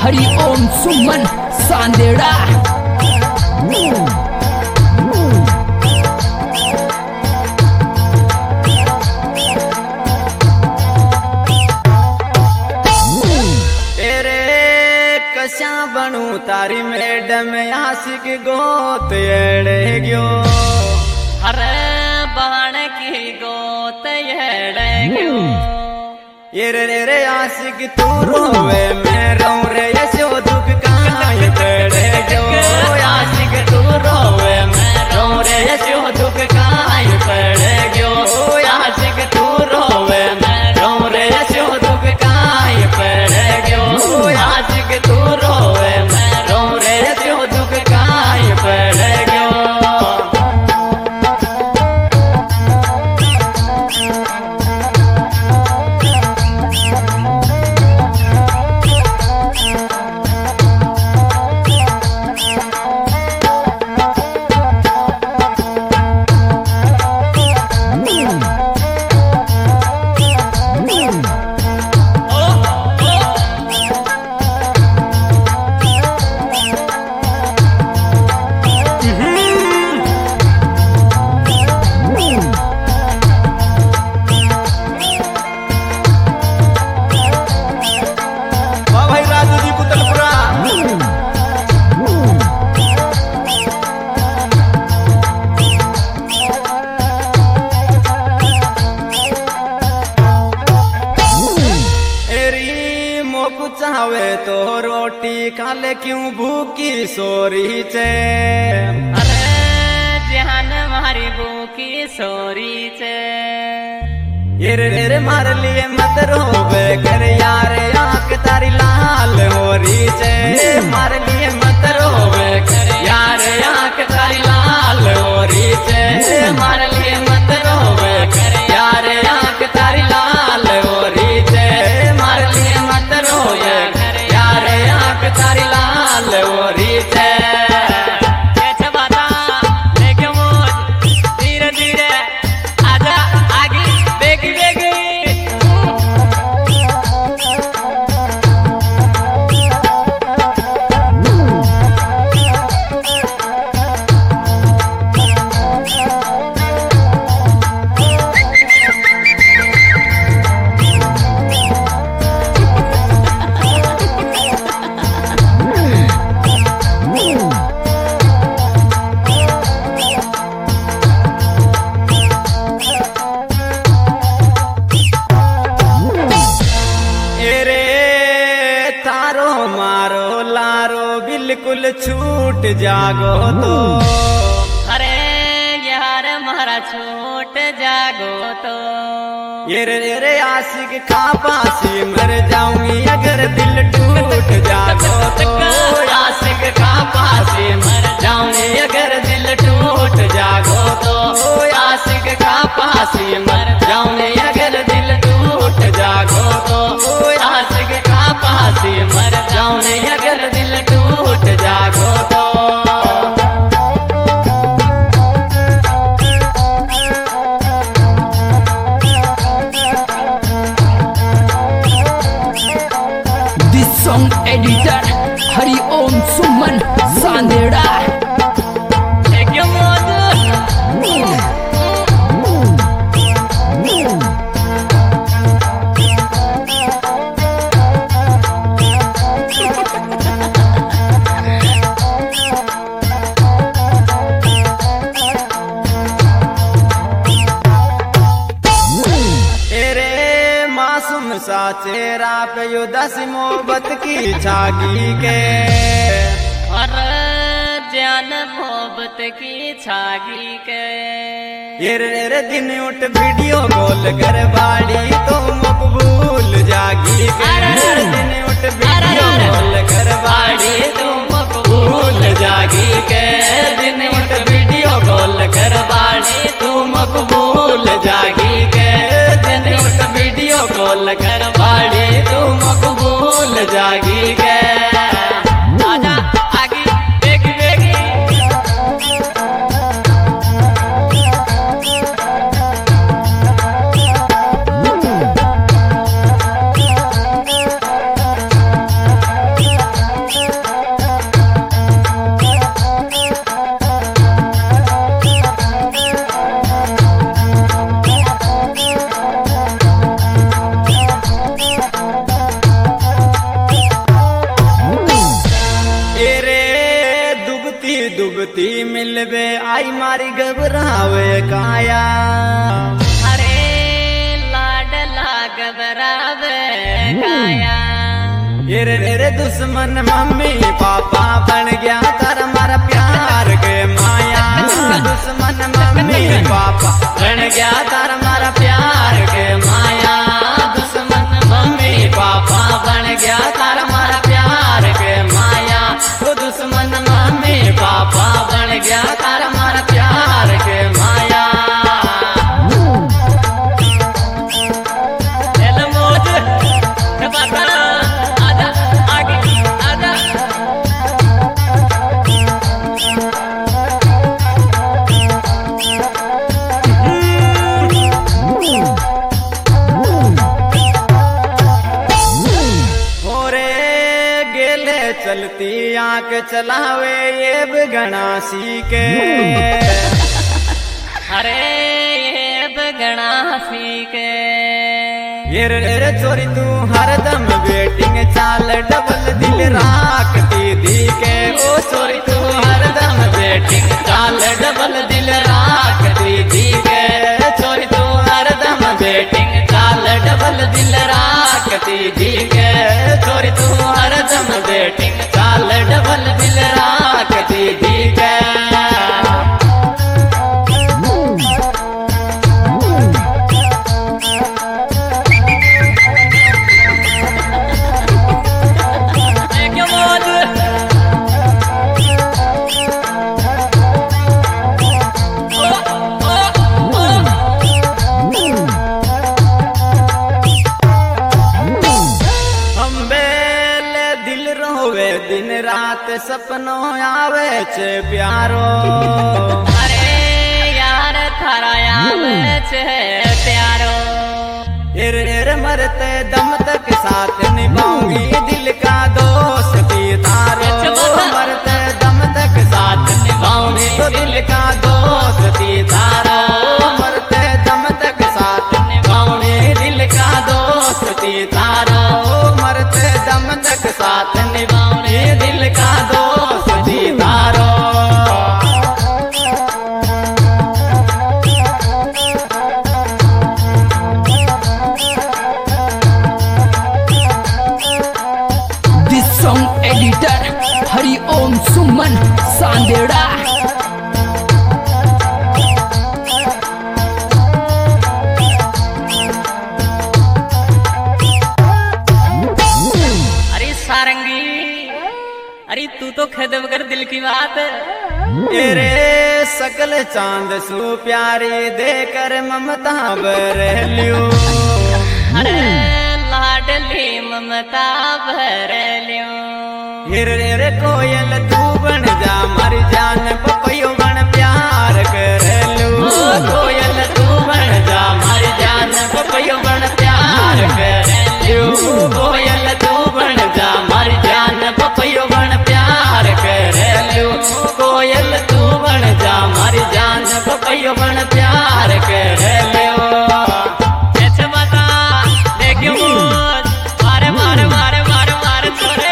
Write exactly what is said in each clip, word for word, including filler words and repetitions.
हरिओम सुमन सांदेड़ा। कशा बनू तारी मैडम आशिक गोत एड़े गयो। अरे बाण की गोत एड़े गयो। ये रे रे रे आशिक तू रोवे मैं रो रे यशो दुख काहे पड़े गयो। आशिक तू रोवे मैं रो रे यशो दुख काहे पड़े गयो। आशिक तू रोवे मैं रो रे यशो दुख काहे पड़े गयो। आशिक तू रोवे मैं रो रे यशो दुख काहे पड़े गयो। चावे तो रोटी खाले क्यों भूखी सोरी चे। अरे जहान मारी भूखी सोरी चे। ये रे रे मार लिए मत रोवे कर यार आंख तारी लाल हो रही चे। मार लिए मत रोवे कर यार आंख तारी लाल हो रही चे। मार लिए मत रोवे कर यार आंख तारी लाल हो रही चे। मार लिए मत रोवे कर यार आंख तारी लाल हो रही चे। धीरे धीरे आजा आगे बेगी बेगी। बिल्कुल छूट जागो तो। अरे यार मारा छूट जागो तो। ये रे रे आशिक का पासी मर जाऊंगी अगर दिल टूट जागो तो। आशिक का पासी मर जाऊंगी अगर दिल टूट जागो तो। आशिक का पासी मर जाऊंगी अगर दिल टूट जागो तो। आशिक का पासी मर जाऊंगी अगर दिल टूट जागो तो। This song editor Hariom Suman सांदेड़ा। सा चेहरा पे यो दस मोहब्बत की छागी के। और जान मोहब्बत की छागी के। ये रे दिन उठ वीडियो कॉल कर बाड़ी तो मकबूल जागी के। दिन उठ वीडियो कॉल कर बाड़ी तो मकबूल जागी के। दिन उठ वीडियो कॉल कर बाड़ी तू मकबूल जागी के। दिन उठ वीडियो कॉल कर बाड़ी तू मकबूल जागी के। आजा आगे बेगी बेगी। मारी घबरावे काया। अरे लाडला घबरावे काया। ये रे रे दुश्मन मम्मी पापा बन गया तारा मारा प्यार के माया। दुश्मन मम्मी पापा बन गया तारा मारा प्यार के माया। दुश्मन मम्मी पापा बन गया तारा मारा प्यार के माया। वो दुश्मन मम्मी पापा बन गया तारा मारा प्यार के माया। एल मौज बता आजा आगे आजा। चलती आंख चलावे ये बगना सीखे। अरे ये बगना सीखे। ये रे चोरी तू हरदम वेटिंग चाल डबल दिल राखती दी के। ओ चोरी तू हरदम वेटिंग चाल डबल दिल राखती दी के। चोरी तू हरदम वेटिंग चाल डबल दिल राखती दी के। चोरी तू हरदम वेटिंग चाल डबल दिल राखती दी के। दिन रात सपनों आवे छे प्यारो। अरे यार थारा आवे छे प्यारो। एर मरते दम तक साथ निभाऊंगी दिल का दोस्ती तारो। मरते दम तक साथ निभाऊंगी तो दिल का दोस्ती तारो। मरते दम तक साथ निभाऊंगी दिल का दोस्ती तारो। मरते दम तक साथ निभाऊंगी दिल का दोस्ती तारो। This song editor Hari Om Suman Sandera। अरे सारंगी अरे तू तो खदम कर दिल की बात। तेरे सकल चांद सु प्यारी देकर ममता बरलियो। अरे लाडली ममता भरलियो। हिर रे कोयल तू बन जा मर जान पपयो बन प्यार करलू। कोयल तू बन जा मर जान पपयो बन प्यार करलू। कोयल तू बन जा मर जान पपयो बन प्यार करलू। कोयल तू बन जा मर जान पपयो बन प्यार करलू। मारे मारे मारे मारे मारे छोरे।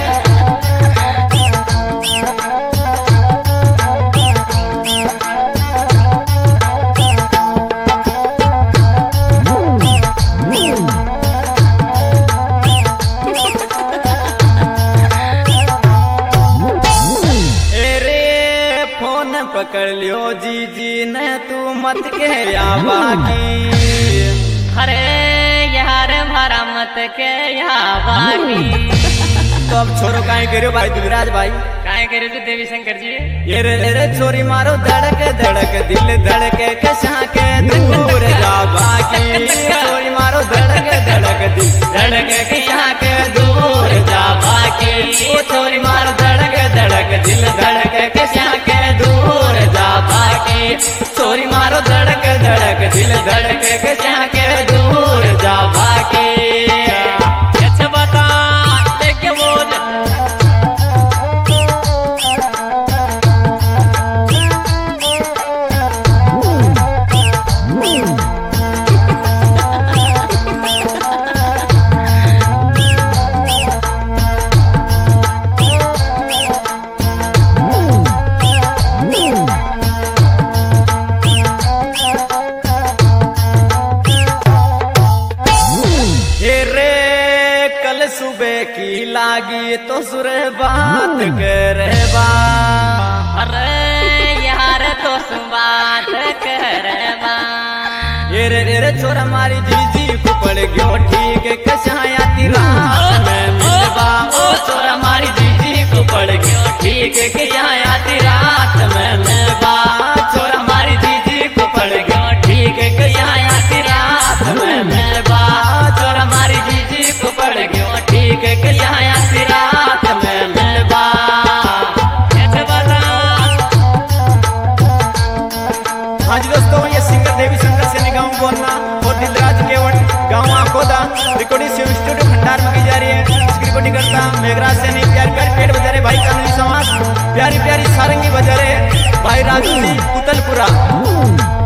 पकड़ लियो जी जी ने तू मत के या बाकी। अरे यार भरा मत के या बाकी। तो अब छोरो काहे करियो भाई दुविराज भाई। काहे करियो तू देवी शंकर जी। ये रे रे छोरी मारो धड़क धड़क दिल धड़के कशा के दूर जा बाकी। छोरी मारो धड़क धड़क दिल धड़के कशा के दूर जा बाकी। ओ छोरी मारो धड़क धड़क दिल धड़के कशा के दूर जा बाकी। छोरी मारो धड़क धड़क दिल धड़के कशा के दूर जा बाकी। अच्छा बता देख बोल। लागी तो सुरे बात करे बा। अरे यार तो बात करे बा। ये रे रे रे छोरा मारी जीजी को पड़ गयो ठीक कसाया तेरा में मिलवा। ओ छोरा मारी जीजी को पड़ गयो ठीक कसाया तेरा में मिलवा। छोरा मारी जीजी को पड़ गयो ठीक कसाया तेरा में मिलवा। छोरा मारी जीजी को पड़ गयो ठीक कसाया तेरा में मिलवा। हाँ जी दोस्तों, ये सिंगर देवी शंकर सैनी गाँव बोलना और दिलराज केवट गाँव आकोदा रिकॉर्डिंग स्टूडियो खंडार में की जा रही है। इसकी रिकॉर्डिंग करता मेघराज सैनी, प्यार प्यार पेट बजा रहे भाई कानूनी समाज, प्यारी प्यारी सारंगी बजा रहे भाई राजू जी कुतलपुरा।